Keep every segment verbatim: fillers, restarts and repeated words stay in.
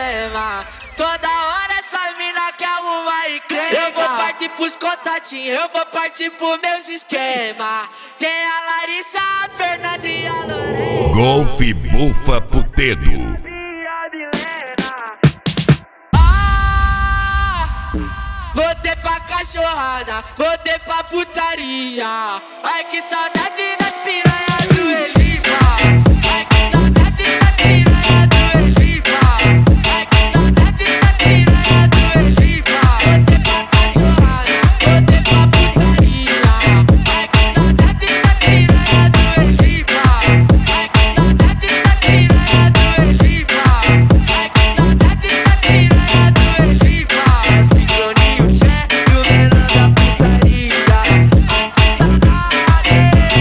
problema. Toda hora essa mina quer arrumar encrenca. Eu vou partir pros contatinhos, eu vou partir pros meus esquemas. Tem a Larissa, a Fernanda e a Lorena. Golfe Bufa Putedo. Ah, voltei pra cachorrada, voltei pra putaria. Ai que saudade das piranhas do Elipa. Ai que saudade das piranhas do Elipa. Ai que saudade das piranhas do Elipa. Voltei pra cachorrada, voltei pra putaria. Ai que saudade das piranhas do Elipa. Ai que saudade das piranhas do Elipa. Ai que saudade das piranhas do Elipa. Sincroninho Tché e o menor da putaria. Ai que saudade.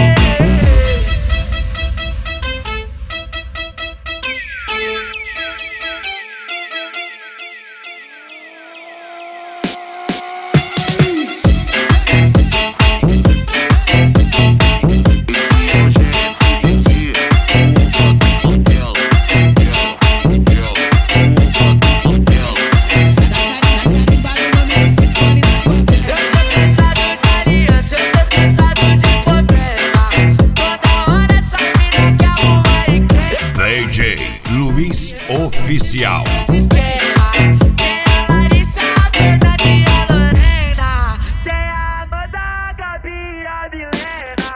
D J Luiz Oficial. Esquema, tem a Larissa, a Fernanda e a Lorena. Tem a Amanda, a Gabi e a Milena.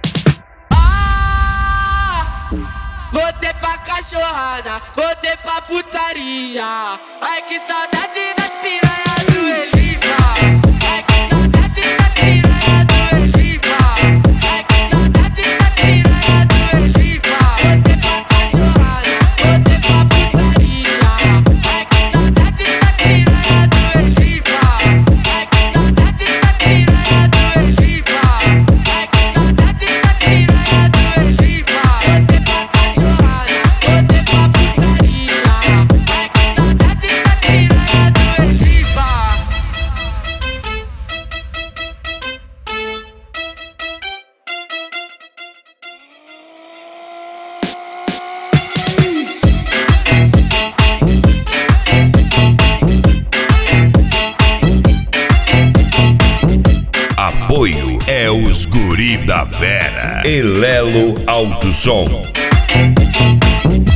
Ah, voltei pra cachorrada, voltei pra putaria. Ai que saudade das piranhas do Elipa. Ai que saudade das piranhas do Elipa. Ai que saudade das piranhas do Elipa. Voltei pra cachorrada, voltei pra putaria. Ai que saudade das piranhas do Elipa. Ai que saudade das piranhas do Elipa. Ai que saudade das piranhas do Elipa. Voltei pra cachorrada, voltei pra putaria. Ai que saudade das piranhas do Elipa. Apoio é os Guri da Vera. Elelo Alto Som.